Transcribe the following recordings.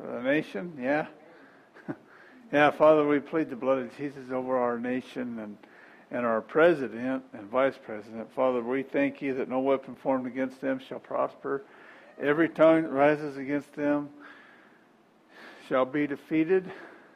For the nation, yeah. Yeah, Father, we plead the blood of Jesus over our nation and our president and vice president. Father, we thank you that no weapon formed against them shall prosper. Every tongue that rises against them shall be defeated.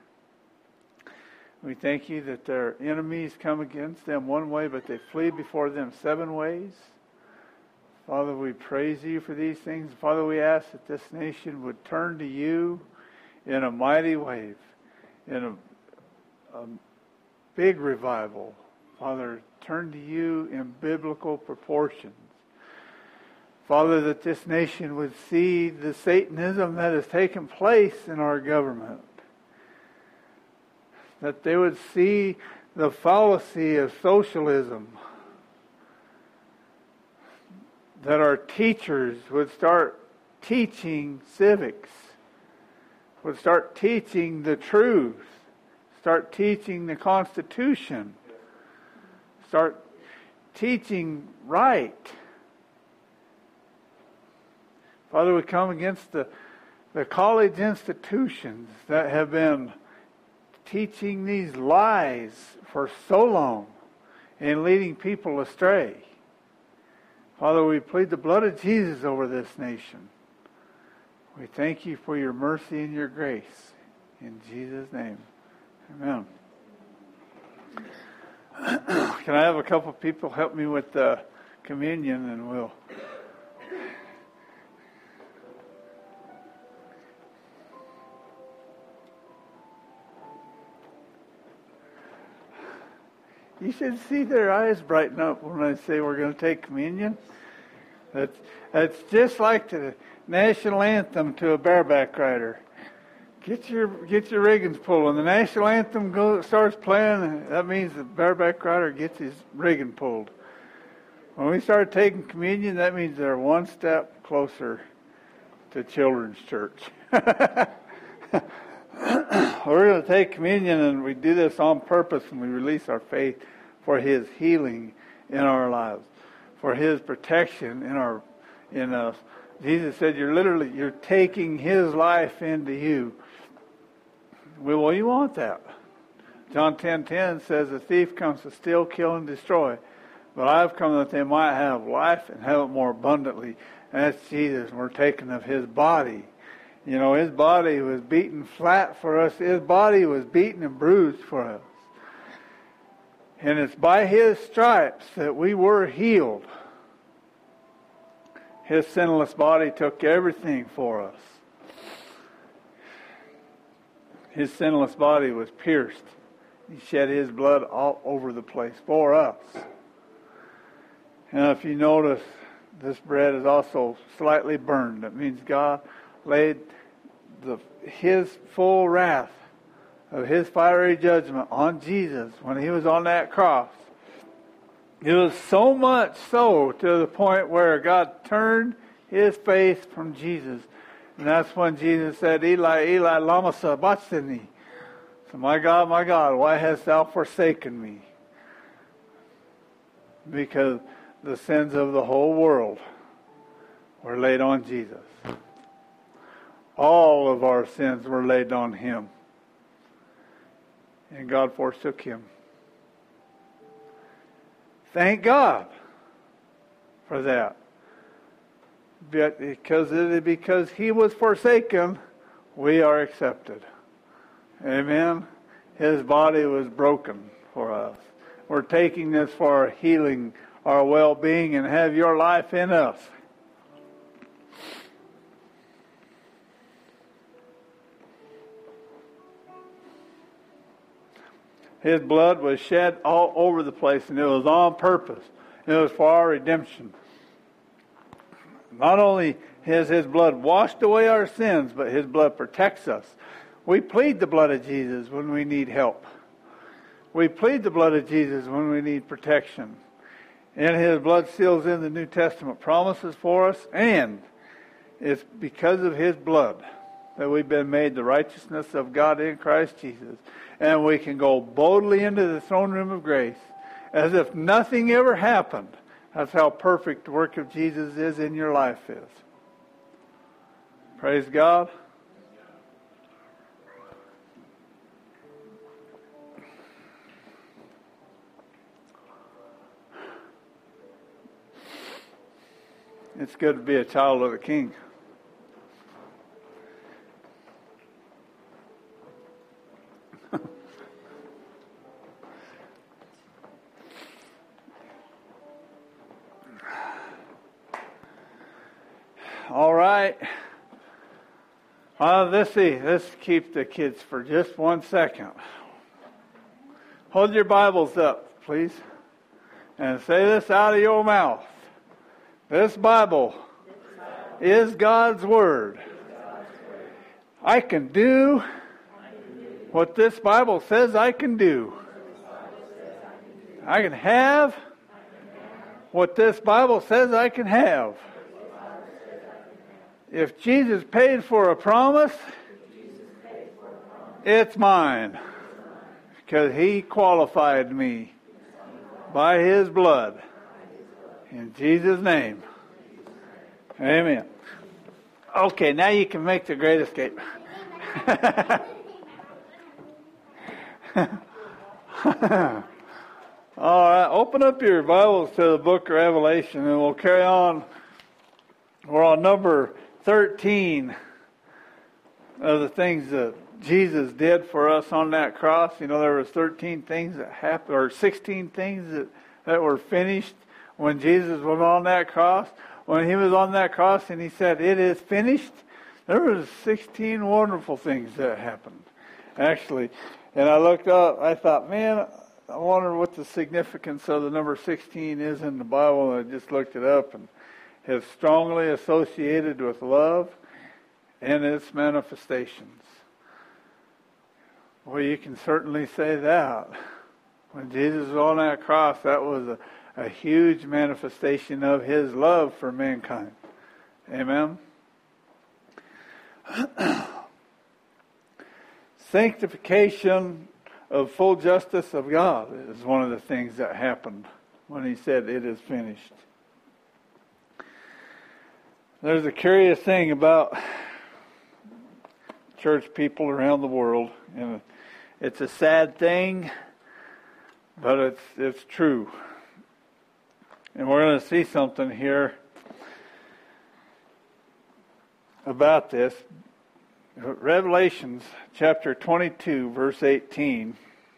We thank you that their enemies come against them one way, but they flee before them 7 ways. Father, we praise you for these things. Father, we ask that this nation would turn to you in a mighty wave, in a big revival. Father, turn to you in biblical proportions. Father, that this nation would see the Satanism that has taken place in our government. That they would see the fallacy of socialism. That our teachers would start teaching civics. Would start teaching the truth. Start teaching the Constitution. Start teaching right. Father, we come against the college institutions that have been teaching these lies for so long and leading people astray. Father, we plead the blood of Jesus over this nation. We thank you for your mercy and your grace. In Jesus' name, amen. Can I have a couple people help me with the communion, and we'll... You should see their eyes brighten up when I say we're going to take communion. That's just like the national anthem to a bareback rider. Get your riggings pulled. When the national anthem starts playing, that means the bareback rider gets his rigging pulled. When we start taking communion, that means they're one step closer to children's church. We're going to take communion, and we do this on purpose, and we release our faith for His healing in our lives, for His protection in us. Jesus said, you're taking His life into you. Well, you want that. John 10:10 says, the thief comes to steal, kill, and destroy. But I've come that they might have life and have it more abundantly. And that's Jesus, and we're taking of His body. You know, His body was beaten flat for us. His body was beaten and bruised for us. And it's by His stripes that we were healed. His sinless body took everything for us. His sinless body was pierced. He shed His blood all over the place for us. And if you notice, this bread is also slightly burned. That means God laid His full wrath of His fiery judgment on Jesus when He was on that cross. It was so much so to the point where God turned His face from Jesus. And that's when Jesus said, Eli, Eli, lama sabachthani. So, my God, why hast thou forsaken me? Because the sins of the whole world were laid on Jesus. All of our sins were laid on Him. And God forsook Him. Thank God for that. But because He was forsaken, we are accepted. Amen. His body was broken for us. We're taking this for our healing, our well-being, and have your life in us. His blood was shed all over the place, and it was on purpose. It was for our redemption. Not only has His blood washed away our sins, but His blood protects us. We plead the blood of Jesus when we need help. We plead the blood of Jesus when we need protection. And His blood seals in the New Testament promises for us, and it's because of His blood that we've been made the righteousness of God in Christ Jesus. And we can go boldly into the throne room of grace as if nothing ever happened. That's how perfect the work of Jesus is in your life is. Praise God. It's good to be a child of the King. All right. Let's keep the kids for just 1 second. Hold your Bibles up, please, and say this out of your mouth. This Bible is God's Word. I can do what this Bible says I can do. I can have what this Bible says I can have. If Jesus paid for a promise, it's mine. Because He qualified me by His blood. In Jesus' name. Amen. Okay, now you can make the great escape. All right, open up your Bibles to the book of Revelation and we'll carry on. We're on number 13 of the things that Jesus did for us on that cross. You know, there was 13 things that happened, or 16 things that were finished when Jesus was on that cross. When He was on that cross and He said, "It is finished," there was 16 wonderful things that happened, actually. And I looked up, I thought, man, I wonder what the significance of the number 16 is in the Bible. And I just looked it up, and it's strongly associated with love and its manifestations. Well, you can certainly say that. When Jesus was on that cross, that was a huge manifestation of His love for mankind. Amen? Sanctification of full justice of God is one of the things that happened when He said, "It is finished." There's a curious thing about church people around the world, and it's a sad thing, but it's true. And we're going to see something here about this. Revelations chapter 22, verse 18.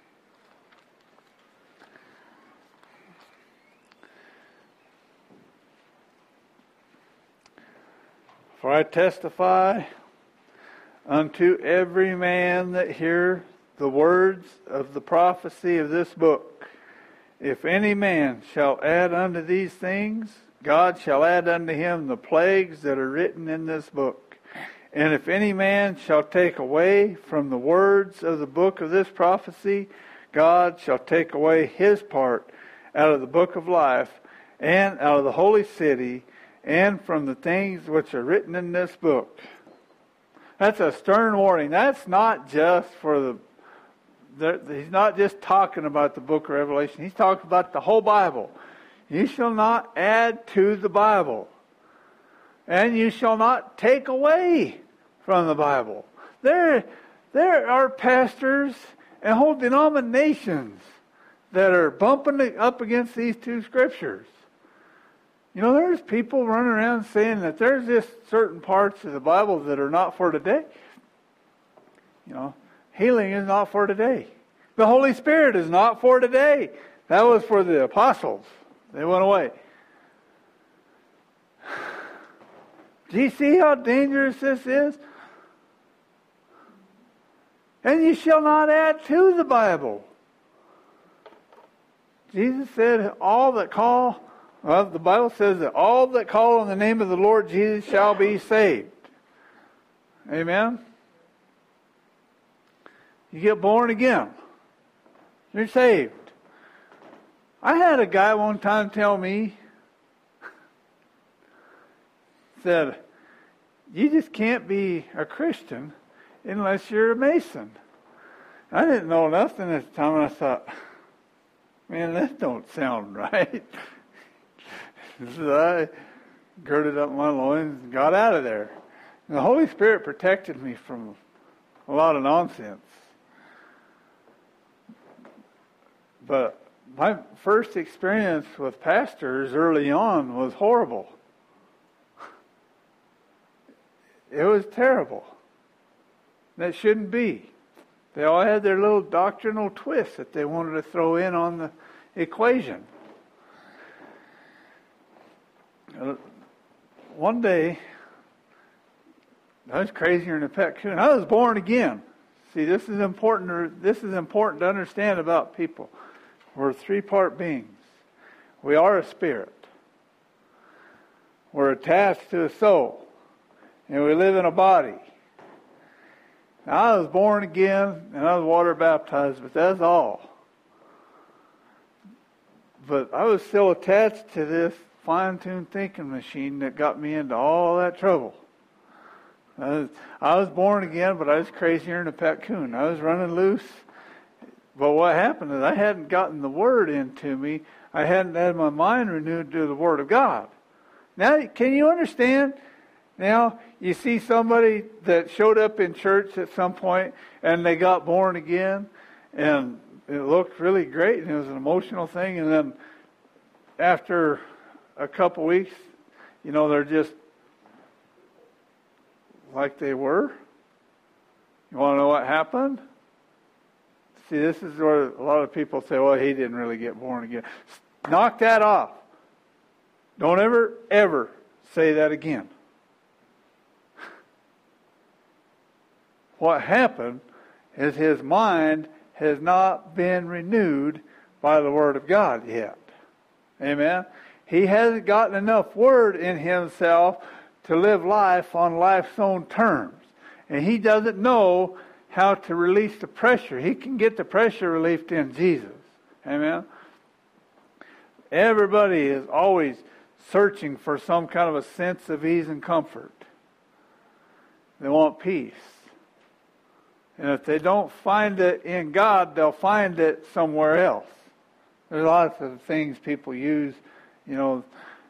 "For I testify unto every man that hear the words of the prophecy of this book, if any man shall add unto these things, God shall add unto him the plagues that are written in this book. And if any man shall take away from the words of the book of this prophecy, God shall take away his part out of the book of life, and out of the holy city, and from the things which are written in this book." That's a stern warning. That's not just for He's not just talking about the book of Revelation. He's talking about the whole Bible. "You shall not add to the Bible, and you shall not take away from the Bible." There are pastors and whole denominations that are bumping up against these two scriptures. You know, there's people running around saying that there's just certain parts of the Bible that are not for today. You know, healing is not for today. The Holy Spirit is not for today. That was for the apostles. They went away. Do you see how dangerous this is? "And you shall not add to the Bible." Jesus said, the Bible says that all that call on the name of the Lord Jesus shall be saved. Amen? You get born again, you're saved. I had a guy one time tell me, said, "You just can't be a Christian unless you're a Mason." I didn't know nothing at the time, and I thought, man, that don't sound right. So I girded up my loins and got out of there. And the Holy Spirit protected me from a lot of nonsense. But my first experience with pastors early on was horrible. it was terrible. That shouldn't be. They all had their little doctrinal twists that they wanted to throw in on the equation. One day, I was crazier than a pet coon. I was born again. See, this is important to understand about people. We're three-part beings. We are a spirit. We're attached to a soul. And we live in a body. Now, I was born again, and I was water baptized, but that's all. But I was still attached to this fine-tuned thinking machine that got me into all that trouble. I was born again, but I was crazier than a pet coon. I was running loose. But what happened is I hadn't gotten the Word into me. I hadn't had my mind renewed to the Word of God. Now, can you understand? Now, you see somebody that showed up in church at some point, and they got born again, and it looked really great, and it was an emotional thing, and then after a couple weeks, they're just like they were. You want to know what happened? See, this is where a lot of people say, well, he didn't really get born again. Knock that off. Don't ever say that again. What happened is his mind has not been renewed by the Word of God yet. Amen? He hasn't gotten enough Word in himself to live life on life's own terms. And he doesn't know how to release the pressure. He can get the pressure relieved in Jesus. Amen? Everybody is always searching for some kind of a sense of ease and comfort. They want peace. And if they don't find it in God, they'll find it somewhere else. There's lots of things people use, to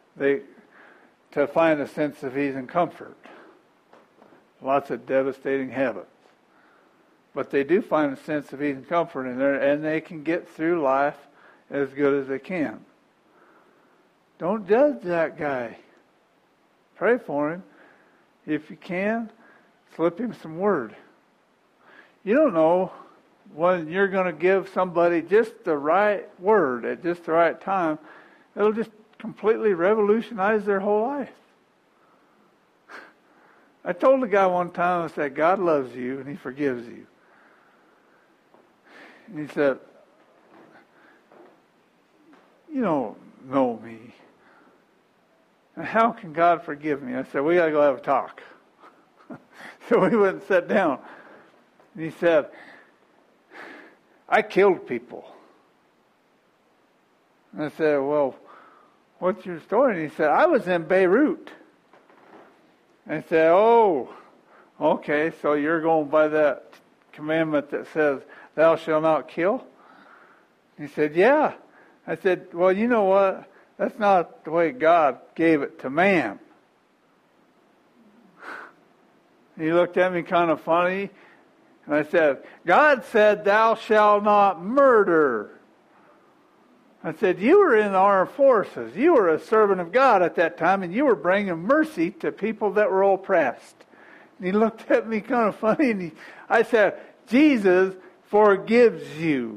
find a sense of ease and comfort. Lots of devastating habits. But they do find a sense of ease and comfort in there, and they can get through life as good as they can. Don't judge that guy. Pray for him. If you can, slip him some word. You don't know when you're going to give somebody just the right word at just the right time. It'll just completely revolutionize their whole life. I told a guy one time, I said, God loves you and He forgives you. And he said, you don't know me. And how can God forgive me? I said, we got to go have a talk. So we went and sat down. And he said, I killed people. And I said, well, what's your story? And he said, I was in Beirut. And I said, oh, okay, so you're going by that commandment that says, thou shalt not kill? He said, yeah. I said, well, you know what? That's not the way God gave it to man. He looked at me kind of funny. And I said, God said, thou shalt not murder. I said, you were in the armed forces. You were a servant of God at that time, and you were bringing mercy to people that were oppressed. And he looked at me kind of funny, and I said, Jesus forgives you.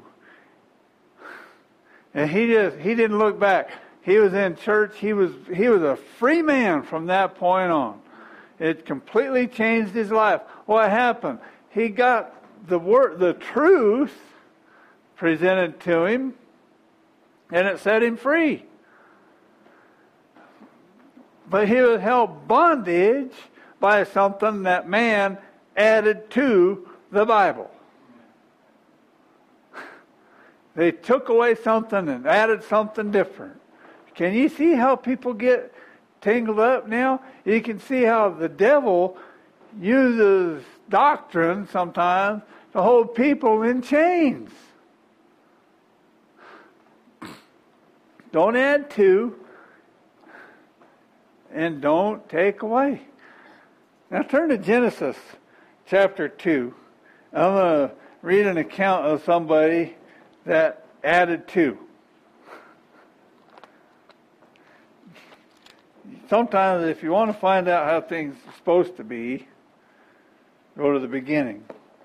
And he didn't look back. He was in church. He was a free man from that point on. It completely changed his life. What happened? He got the truth presented to him, and it set him free. But he was held bondage by something that man added to the Bible. They took away something and added something different. Can you see how people get tangled up now? You can see how the devil uses doctrine sometimes to hold people in chains. Don't add to and don't take away. Now turn to Genesis chapter 2. I'm going to read an account of somebody that added to. Sometimes if you want to find out how things are supposed to be, Go to the beginning.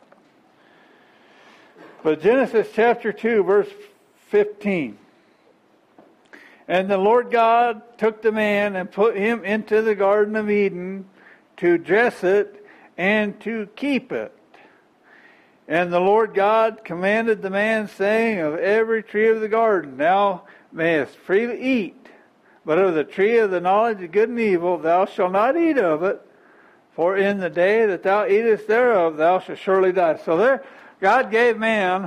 But Genesis chapter 2, verse 15. And the Lord God took the man and put him into the Garden of Eden to dress it and to keep it. And the Lord God commanded the man, saying, of every tree of the garden thou mayest freely eat, but of the tree of the knowledge of good and evil thou shalt not eat of it, for in the day that thou eatest thereof thou shalt surely die. So there, God gave man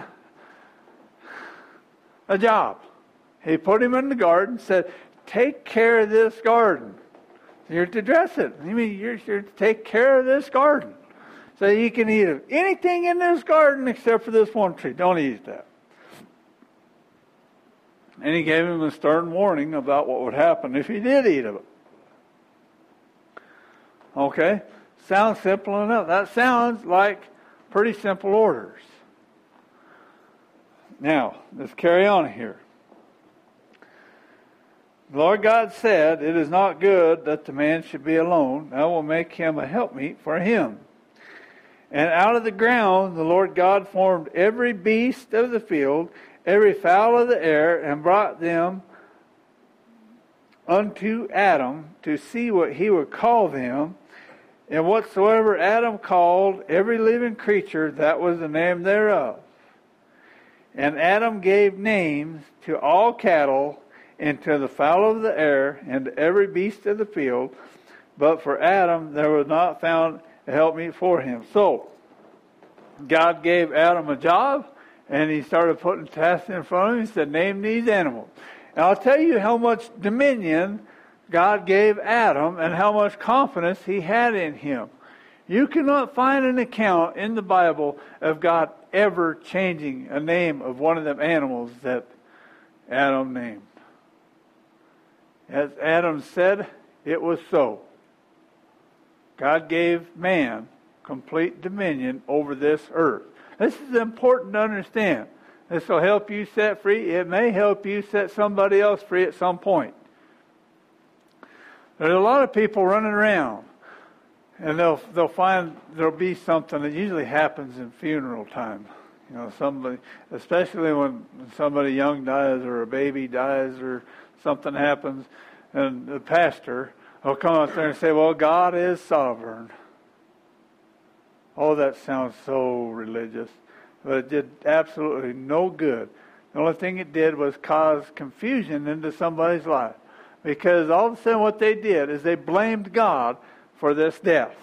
a job. He put him in the garden, said, take care of this garden. You're to dress it. I mean, you're to take care of this garden. So you can eat of anything in this garden except for this one tree. Don't eat that. And he gave him a stern warning about what would happen if he did eat of it. Okay? Sounds simple enough. That sounds like pretty simple orders. Now, let's carry on here. The Lord God said, it is not good that the man should be alone. I will make him a helpmeet for him. And out of the ground the Lord God formed every beast of the field, every fowl of the air, and brought them unto Adam to see what he would call them. And whatsoever Adam called every living creature, that was the name thereof. And Adam gave names to all cattle, and to the fowl of the air, and to every beast of the field. But for Adam there was not found a helpmeet for him. So, God gave Adam a job, and he started putting tasks in front of him. He said, name these animals. And I'll tell you how much dominion God gave Adam and how much confidence he had in him. You cannot find an account in the Bible of God ever changing a name of one of them animals that Adam named. As Adam said, it was so. God gave man complete dominion over this earth. This is important to understand. This will help you set free. It may help you set somebody else free at some point. There's a lot of people running around, and they'll find there'll be something that usually happens in funeral time. You know, somebody, especially when somebody young dies or a baby dies or something happens, and the pastor will come out there and say, well, God is sovereign. Oh, that sounds so religious. But it did absolutely no good. The only thing it did was cause confusion into somebody's life. Because all of a sudden what they did is they blamed God for this death.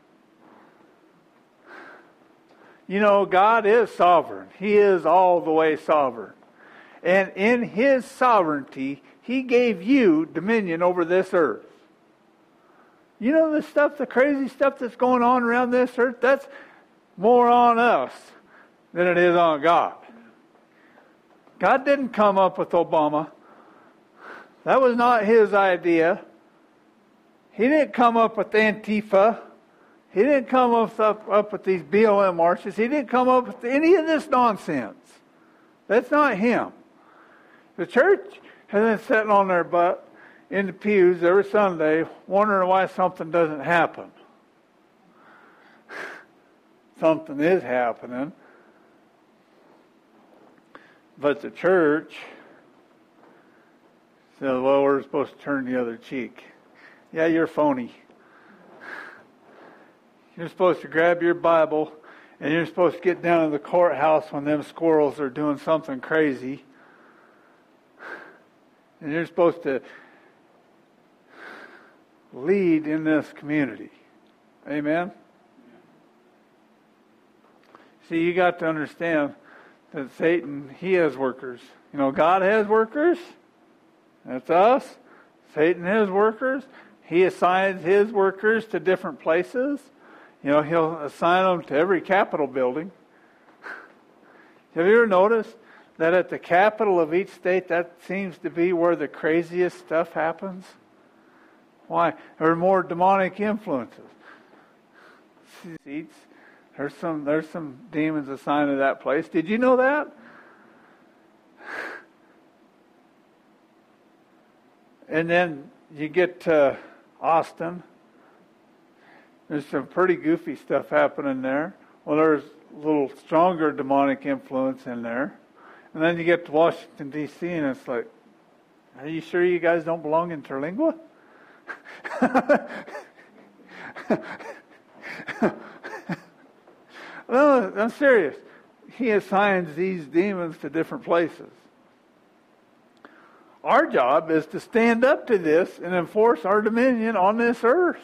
You know, God is sovereign. He is all the way sovereign. And in His sovereignty, He gave you dominion over this earth. You know the stuff, the crazy stuff that's going on around this earth? That's more on us than it is on God. God didn't come up with Obama. That was not His idea. He didn't come up with Antifa. He didn't come up with these BLM marches. He didn't come up with any of this nonsense. That's not Him. The church has been sitting on their butt in the pews every Sunday wondering why something doesn't happen. Something is happening. But the church says, well, we're supposed to turn the other cheek. Yeah, you're phony. You're supposed to grab your Bible and you're supposed to get down to the courthouse when them squirrels are doing something crazy. And you're supposed to lead in this community. Amen? See, you got to understand that Satan, he has workers. You know, God has workers. That's us. Satan has workers. He assigns his workers to different places. You know, he'll assign them to every Capitol building. Have you ever noticed that at the capital of each state, that seems to be where the craziest stuff happens? Why? There are more demonic influences. Seats. There's some demons assigned to that place. Did you know that? And then you get to Austin, There's some pretty goofy stuff happening there. Well, there's a little stronger demonic influence in there. And then you get to Washington, D.C., and it's like, are you sure you guys don't belong in Terlingua? No, I'm serious. He assigns these demons to different places. Our job is to stand up to this and enforce our dominion on this earth.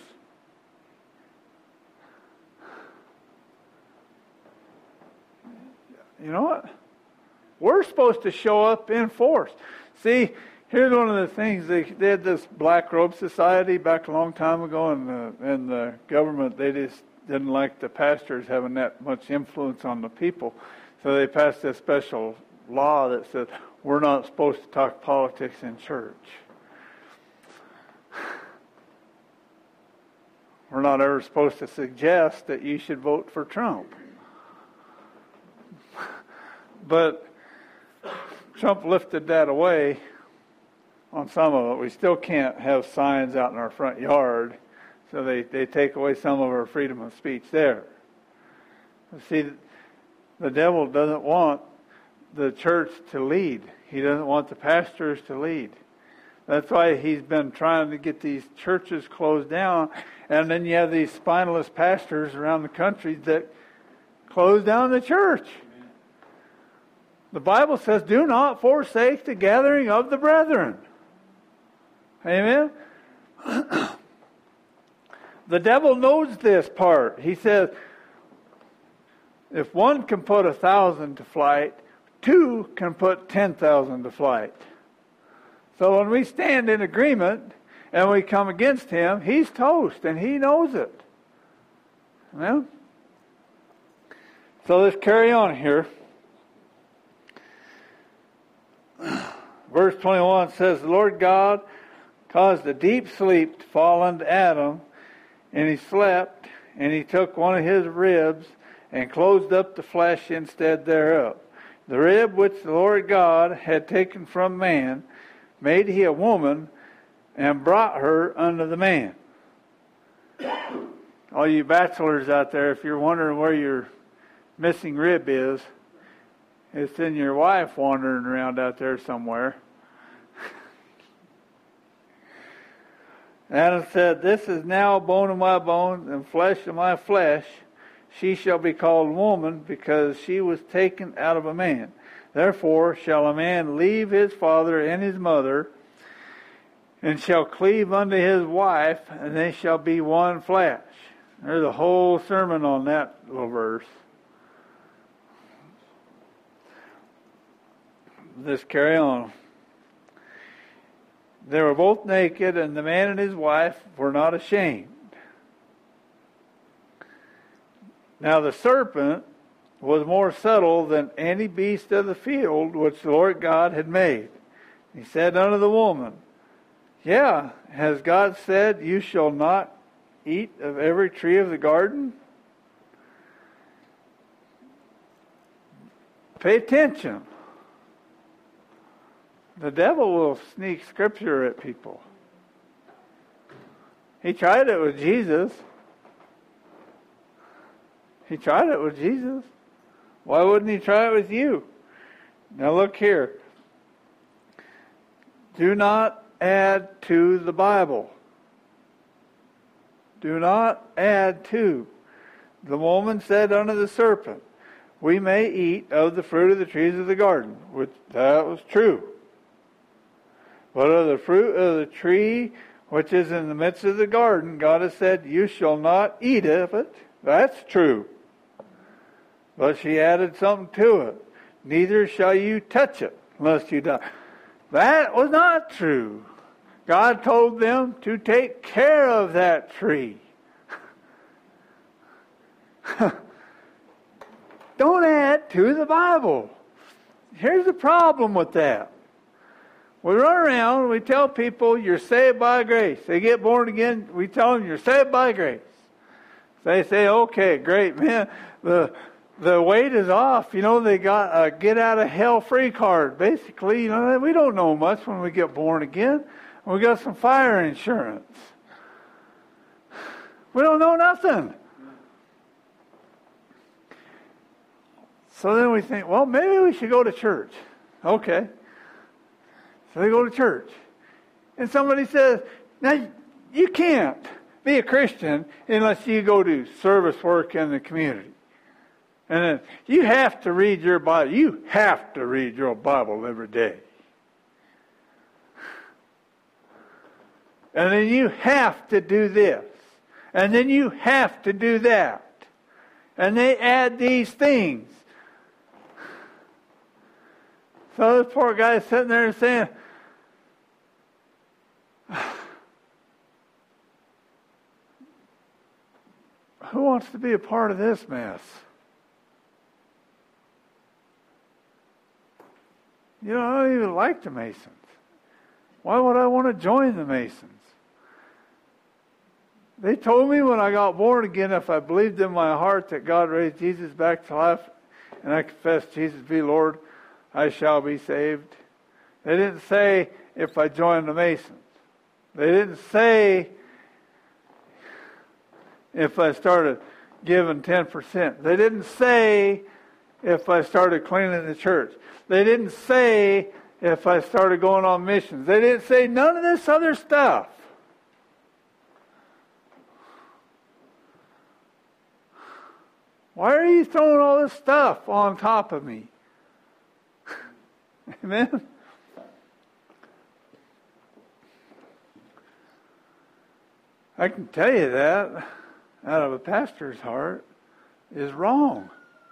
You know what? We're supposed to show up in force. See, here's one of the things. They had this Black Robe Society back a long time ago, and the government, they just didn't like the pastors having that much influence on the people. So they passed this special law that said we're not supposed to talk politics in church. We're not ever supposed to suggest that you should vote for Trump. But Trump lifted that away on some of it. We still can't have signs out in our front yard, so they take away some of our freedom of speech there. See, the devil doesn't want the church to lead. He doesn't want the pastors to lead. That's why he's been trying to get these churches closed down. And then you have these spineless pastors around the country that close down the church. The Bible says, do not forsake the gathering of the brethren. Amen? The devil knows this part. He says, if one can put 1,000 to flight, two can put 10,000 to flight. So when we stand in agreement and we come against him, he's toast, and he knows it. Amen? So let's carry on here. Verse 21 says, the Lord God caused a deep sleep to fall unto Adam, and he slept, and he took one of his ribs and closed up the flesh instead thereof. The rib which the Lord God had taken from man made he a woman, and brought her unto the man. All you bachelors out there, if you're wondering where your missing rib is, it's in your wife wandering around out there somewhere. Adam said, this is now bone of my bones and flesh of my flesh. She shall be called woman, because she was taken out of a man. Therefore shall a man leave his father and his mother, and shall cleave unto his wife, and they shall be one flesh. There's a whole sermon on that little verse. Let's carry on. They were both naked, and the man and his wife were not ashamed. Now the serpent was more subtle than any beast of the field which the Lord God had made. He said unto the woman, yeah, has God said, you shall not eat of every tree of the garden? Pay attention. The devil will sneak scripture at people. He tried it with Jesus. He tried it with Jesus. Why wouldn't he try it with you? Now look here. Do not add to the Bible. Do not add to. The woman said unto the serpent, we may eat of the fruit of the trees of the garden. Which that was true. But of the fruit of the tree which is in the midst of the garden, God has said, you shall not eat of it. That's true. But she added something to it. Neither shall you touch it, lest you die. That was not true. God told them to take care of that tree. Don't add to the Bible. Here's the problem with that. We run around, we tell people you're saved by grace. They get born again, we tell them you're saved by grace. They say, okay, great, man. The weight is off. You know, they got a get out of hell free card. Basically, you know, we don't know much when we get born again. We got some fire insurance. We don't know nothing. So then we think, well, maybe we should go to church. Okay. So they go to church. And somebody says, now, you can't be a Christian unless you go do service work in the community. And then you have to read your Bible. You have to read your Bible every day. And then you have to do this. And then you have to do that. And they add these things. So this poor guy is sitting there and saying, who wants to be a part of this mess? You know, I don't even like the Masons. Why would I want to join the Masons? They told me when I got born again, if I believed in my heart that God raised Jesus back to life, and I confessed Jesus be Lord, I shall be saved. They didn't say if I joined the Masons. They didn't say if I started giving 10%. They didn't say if I started cleaning the church. They didn't say if I started going on missions. They didn't say none of this other stuff. Why are you throwing all this stuff on top of me? Amen? I can tell you that out of a pastor's heart is wrong.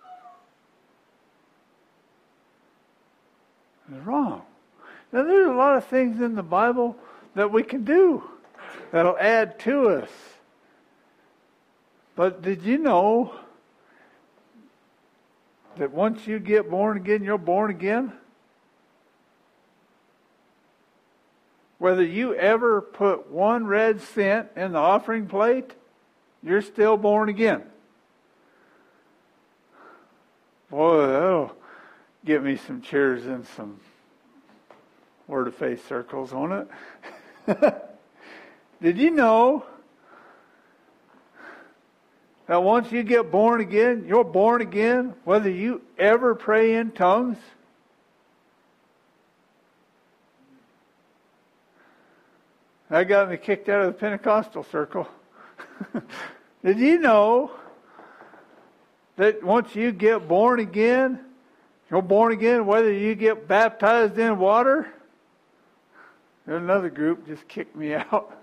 It's wrong. Now there's a lot of things in the Bible that we can do that'll add to us. But did you know that once you get born again, you're born again? Whether you ever put one red cent in the offering plate, you're still born again. Boy, that'll get me some cheers and some word of faith circles on it. Did you know that once you get born again, you're born again whether you ever pray in tongues? That got me kicked out of the Pentecostal circle. Did you know that once you get born again, you're born again whether you get baptized in water? There's another group just kicked me out.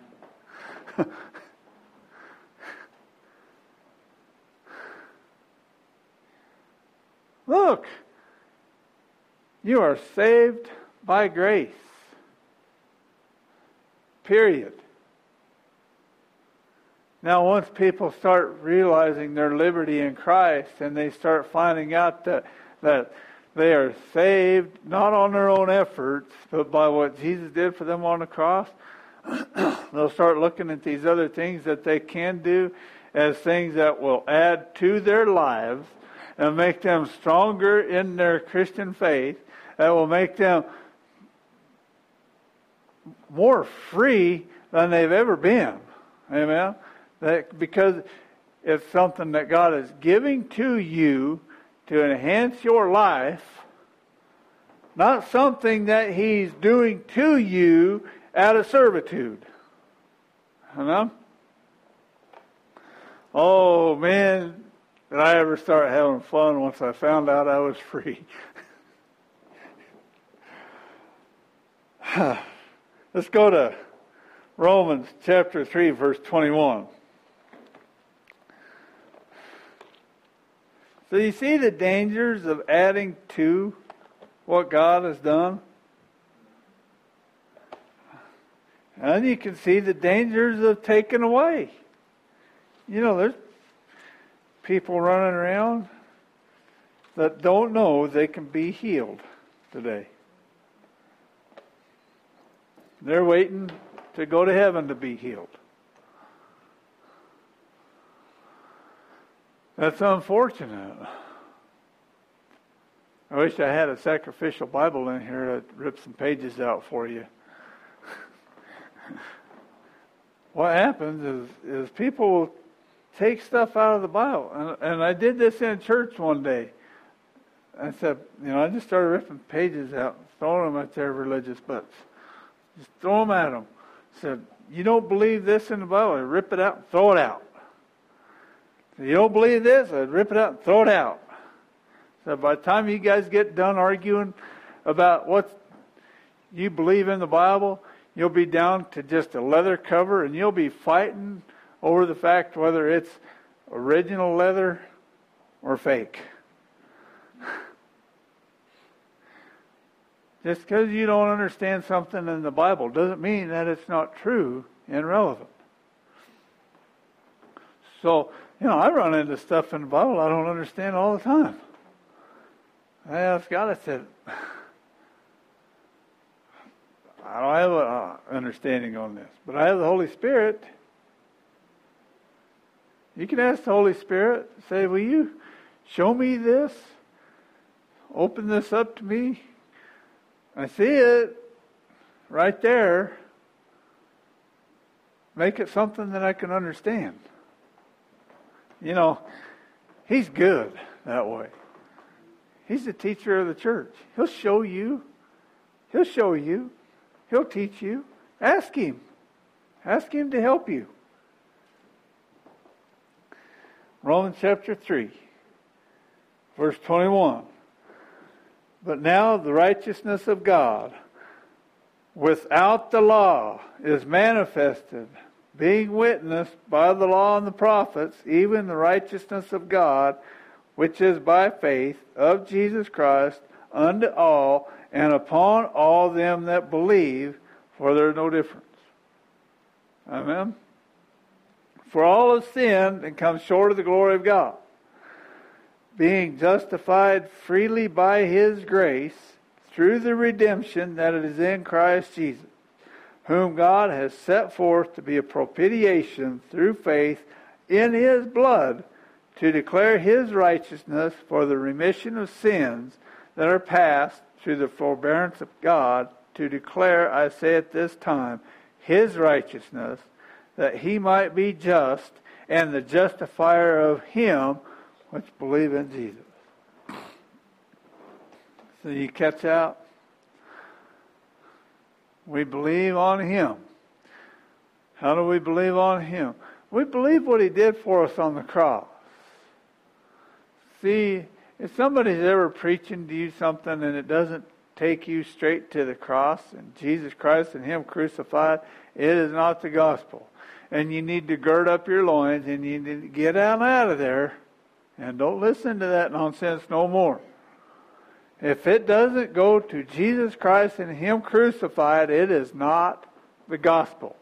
Look, you are saved by grace. Period. Now, once people start realizing their liberty in Christ and they start finding out that they are saved not on their own efforts, but by what Jesus did for them on the cross, they'll start looking at these other things that they can do as things that will add to their lives and make them stronger in their Christian faith, that will make them more free than they've ever been. Amen? Because it's something that God is giving to you to enhance your life, not something that He's doing to you out of servitude. Amen? Oh, man, did I ever start having fun once I found out I was free. Let's go to Romans chapter 3, verse 21. So you see the dangers of adding to what God has done? And you can see the dangers of taking away. You know, there's people running around that don't know they can be healed today. They're waiting to go to heaven to be healed. That's unfortunate. I wish I had a sacrificial Bible in here to rip some pages out for you. what happens is people will take stuff out of the Bible. And I did this in church one day. I said, I just started ripping pages out, throwing them at their religious butts. Just throw them at them. I said, you don't believe this in the Bible? I'd rip it out and throw it out. You don't believe this? I'd rip it out and throw it out. So by the time you guys get done arguing about what you believe in the Bible, you'll be down to just a leather cover, and you'll be fighting over the fact whether it's original leather or fake. Just because you don't understand something in the Bible doesn't mean that it's not true and relevant. So, I run into stuff in the Bible I don't understand all the time. I asked God, I said, I don't have an understanding on this, but I have the Holy Spirit. You can ask the Holy Spirit, say, will you show me this? Open this up to me. I see it right there. Make it something that I can understand. He's good that way. He's the teacher of the church. He'll show you. He'll show you. He'll teach you. Ask Him. Ask Him to help you. Romans chapter 3, verse 21. But now the righteousness of God without the law is manifested, being witnessed by the law and the prophets, even the righteousness of God, which is by faith of Jesus Christ unto all and upon all them that believe, for there is no difference. Amen. For all have sinned and come short of the glory of God, being justified freely by His grace through the redemption that is in Christ Jesus, whom God has set forth to be a propitiation through faith in His blood, to declare His righteousness for the remission of sins that are past through the forbearance of God, to declare, I say at this time, His righteousness, that He might be just and the justifier of him which believe in Jesus. So you catch out? We believe on Him. How do we believe on Him? We believe what He did for us on the cross. See, if somebody's ever preaching to you something and it doesn't take you straight to the cross and Jesus Christ and Him crucified, it is not the gospel. And you need to gird up your loins and you need to get out of there and don't listen to that nonsense no more. If it doesn't go to Jesus Christ and Him crucified, it is not the gospel.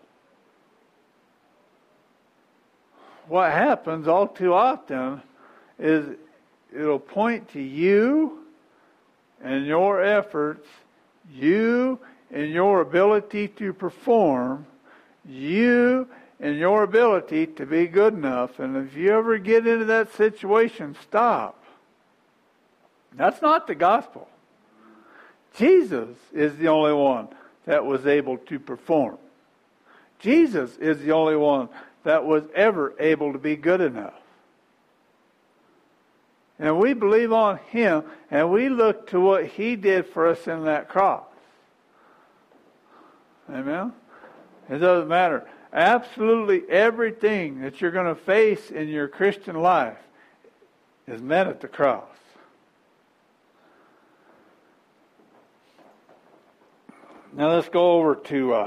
What happens all too often is it'll point to you and your efforts, you and your ability to perform, you and your ability to be good enough. And if you ever get into that situation, stop. That's not the gospel. Jesus is the only one that was able to perform. Jesus is the only one that was ever able to be good enough. And we believe on Him, and we look to what He did for us in that cross. Amen? It doesn't matter. Absolutely everything that you're going to face in your Christian life is met at the cross. Now let's go over to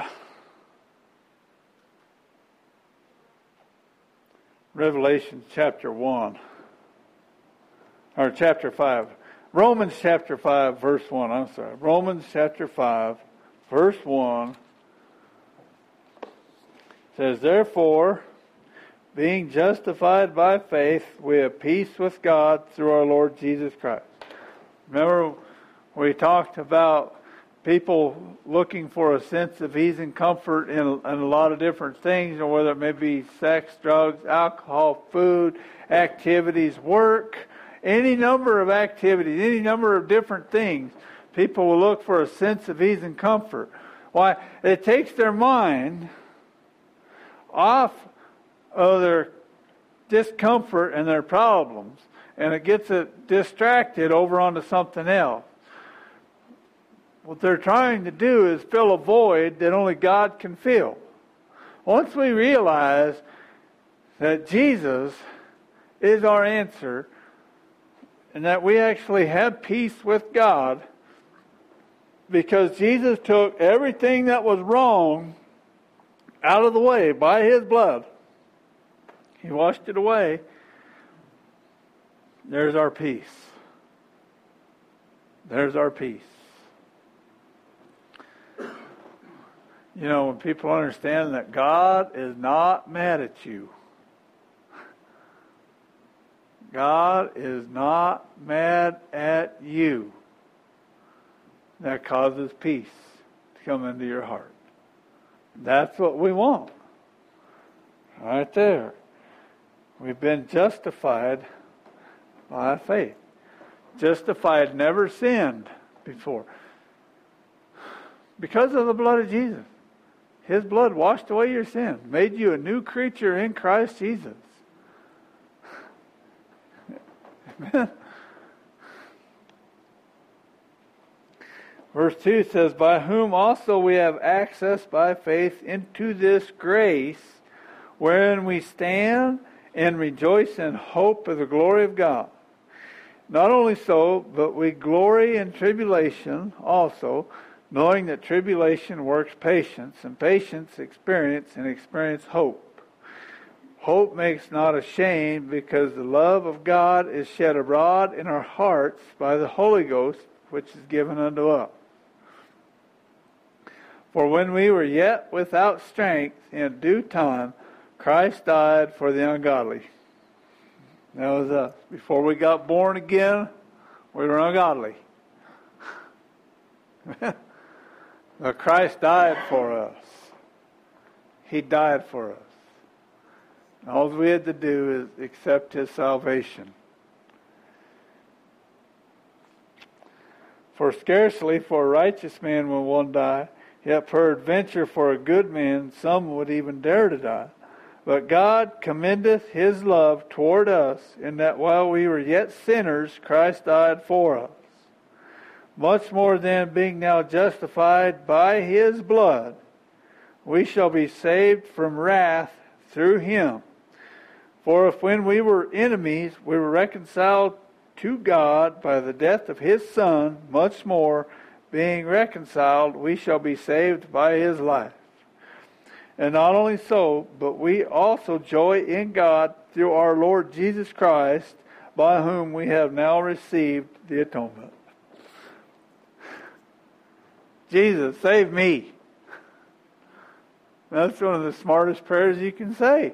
Revelation chapter 1. Or chapter 5. Romans chapter 5, verse 1. I'm sorry. Romans chapter 5, verse 1 says, therefore, being justified by faith, we have peace with God through our Lord Jesus Christ. Remember, we talked about people looking for a sense of ease and comfort in a lot of different things, or whether it may be sex, drugs, alcohol, food, activities, work, any number of activities, any number of different things. People will look for a sense of ease and comfort. Why? It takes their mind off of their discomfort and their problems, and it gets it distracted over onto something else. What they're trying to do is fill a void that only God can fill. Once we realize that Jesus is our answer, and that we actually have peace with God, because Jesus took everything that was wrong out of the way by His blood. He washed it away. There's our peace. There's our peace. You know, when people understand that God is not mad at you. God is not mad at you. That causes peace to come into your heart. That's what we want. Right there. We've been justified by faith. Justified, never sinned before. Because of the blood of Jesus. His blood washed away your sins, made you a new creature in Christ Jesus. Amen. Verse 2 says, by whom also we have access by faith into this grace, wherein we stand and rejoice in hope of the glory of God. Not only so, but we glory in tribulation also, knowing that tribulation works patience, and patience experience, and experience hope. Hope makes not ashamed, because the love of God is shed abroad in our hearts by the Holy Ghost, which is given unto us. For when we were yet without strength, in due time, Christ died for the ungodly. That was us. Before we got born again, we were ungodly. But Christ died for us. He died for us. All we had to do is accept His salvation. For scarcely for a righteous man will one die, yet peradventure for a good man some would even dare to die. But God commendeth His love toward us, in that while we were yet sinners, Christ died for us. Much more then, being now justified by His blood, we shall be saved from wrath through Him. For if when we were enemies, we were reconciled to God by the death of His Son, much more, being reconciled, we shall be saved by His life. And not only so, but we also joy in God through our Lord Jesus Christ, by whom we have now received the atonement. Jesus, save me. That's one of the smartest prayers you can say.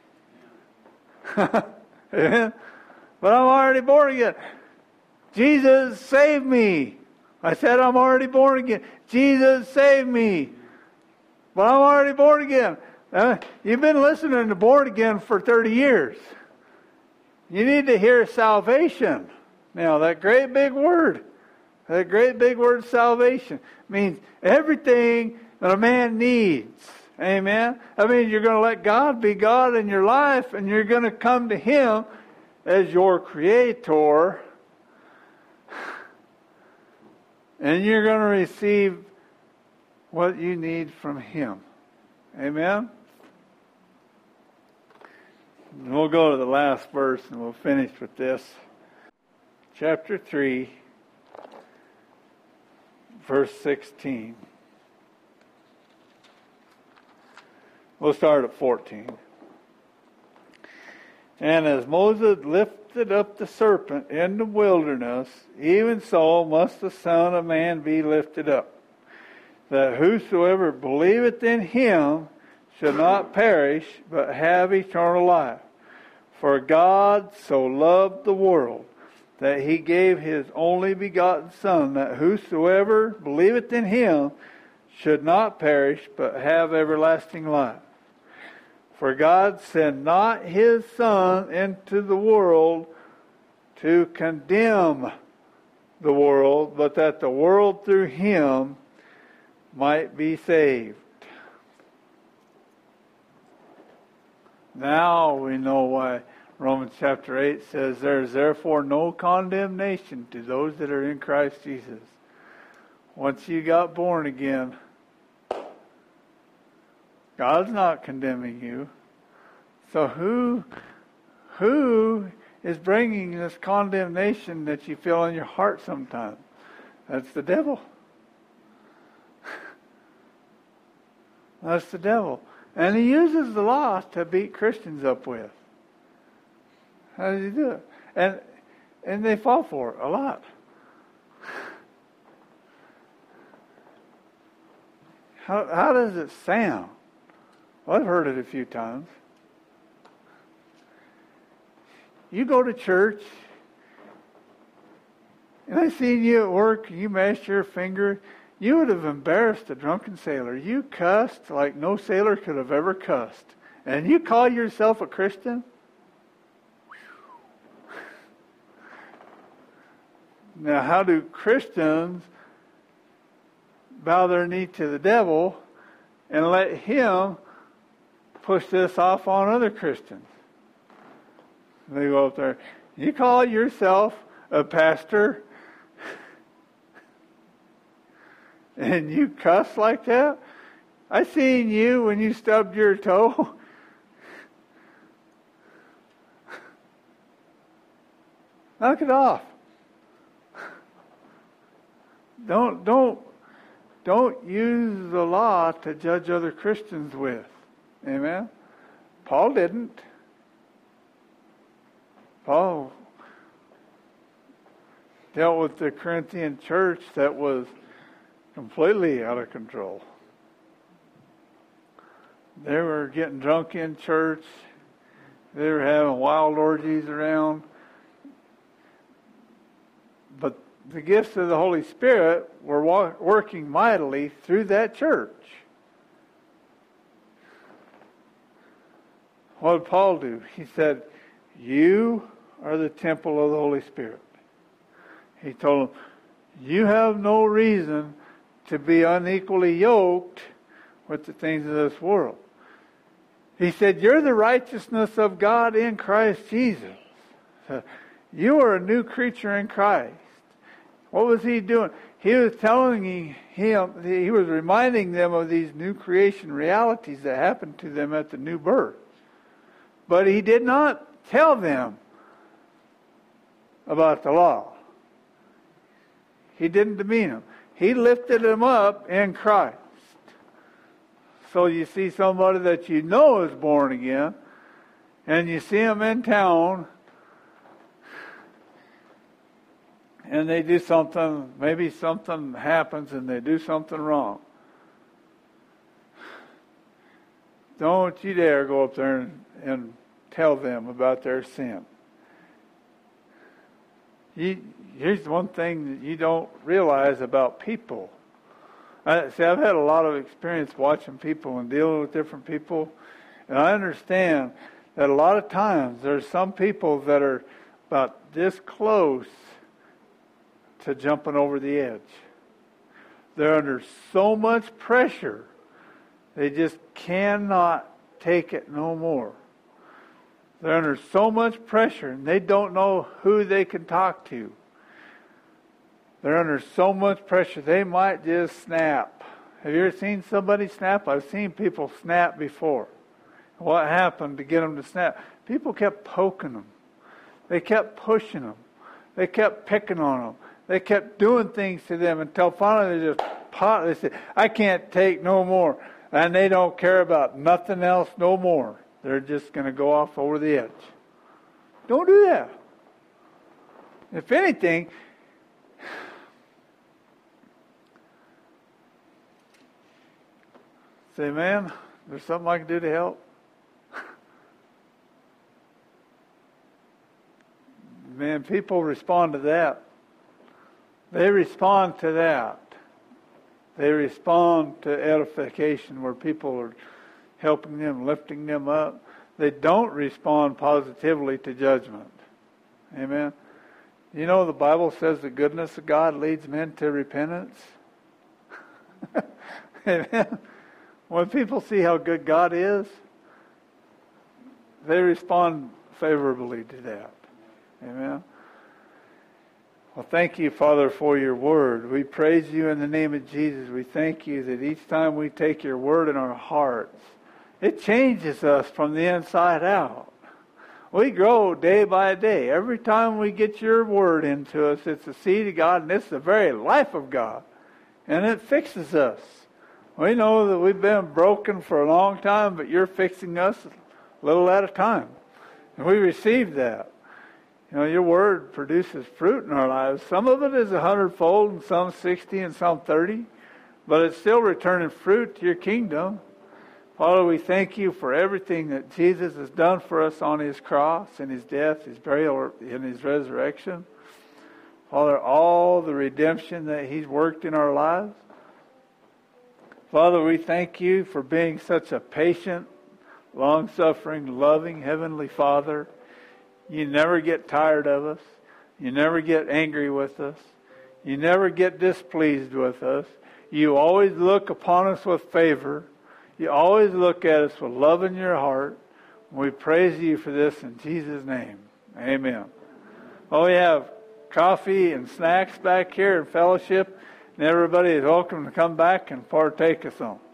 Amen. But I'm already born again. Jesus, save me. I said I'm already born again. Jesus, save me. But I'm already born again. You've been listening to born again for 30 years. You need to hear salvation. Now, that great big word salvation, means everything that a man needs. Amen? I mean, you're going to let God be God in your life, and you're going to come to Him as your Creator, and you're going to receive what you need from Him. Amen? And we'll go to the last verse and we'll finish with this. Chapter 3, verse 16. We'll start at 14. And as Moses lifted up the serpent in the wilderness, even so must the Son of Man be lifted up, that whosoever believeth in Him should not perish, but have eternal life. For God so loved the world, that He gave His only begotten Son, that whosoever believeth in Him should not perish, but have everlasting life. For God sent not His Son into the world to condemn the world, but that the world through Him might be saved. Now we know why Romans chapter 8 says, there is therefore no condemnation to those that are in Christ Jesus. Once you got born again, God's not condemning you. So who is bringing this condemnation that you feel in your heart sometimes? That's the devil. That's the devil. And he uses the law to beat Christians up with. How does he do it? And they fall for it a lot. How does it sound? Well, I've heard it a few times. You go to church, and I seen you at work, and you mashed your finger. You would have embarrassed a drunken sailor. You cussed like no sailor could have ever cussed. And you call yourself a Christian? Now, how do Christians bow their knee to the devil and let him push this off on other Christians? They go up there, you call yourself a pastor and you cuss like that? I seen you when you stubbed your toe. Knock it off. Don't use the law to judge other Christians with. Amen? Paul didn't. Paul dealt with the Corinthian church that was completely out of control. They were getting drunk in church. They were having wild orgies around. But the gifts of the Holy Spirit were working mightily through that church. What did Paul do? He said, you are the temple of the Holy Spirit. He told them, you have no reason to be unequally yoked with the things of this world. He said, you're the righteousness of God in Christ Jesus. You are a new creature in Christ. What was he doing? He was telling him, he was reminding them of these new creation realities that happened to them at the new birth. But he did not tell them about the law. He didn't demean them. He lifted them up in Christ. So you see somebody that you know is born again, and you see them in town, and they do something, maybe something happens and they do something wrong. Don't you dare go up there and tell them about their sin. Here's one thing that you don't realize about people. I've had a lot of experience watching people and dealing with different people, and I understand that a lot of times there's some people that are about this close to jumping over the edge. They're under so much pressure, they just cannot take it no more. They're under so much pressure, and they don't know who they can talk to. They're under so much pressure, they might just snap. Have you ever seen somebody snap? I've seen people snap before. What happened to get them to snap? People kept poking them. They kept pushing them. They kept picking on them. They kept doing things to them until finally they just popped. They said, I can't take no more. And they don't care about nothing else no more. They're just going to go off over the edge. Don't do that. If anything, say, man, there's something I can do to help. Man, people respond to that. They respond to that. They respond to edification where people are helping them, lifting them up. They don't respond positively to judgment. Amen. You know, the Bible says the goodness of God leads men to repentance. Amen. When people see how good God is, they respond favorably to that. Amen. Well, thank you, Father, for your word. We praise you in the name of Jesus. We thank you that each time we take your word in our hearts, it changes us from the inside out. We grow day by day. Every time we get your word into us, it's the seed of God, and it's the very life of God. And it fixes us. We know that we've been broken for a long time, but you're fixing us a little at a time. And we receive that. You know, your word produces fruit in our lives. Some of it is 100-fold, and some 60, and some 30. But it's still returning fruit to your kingdom. Father, we thank you for everything that Jesus has done for us on his cross, and his death, his burial, and his resurrection. Father, all the redemption that he's worked in our lives. Father, we thank you for being such a patient, long-suffering, loving Heavenly Father. You never get tired of us. You never get angry with us. You never get displeased with us. You always look upon us with favor. You always look at us with love in your heart. We praise you for this in Jesus' name. Amen. Well, we have coffee and snacks back here in fellowship, and everybody is welcome to come back and partake of some.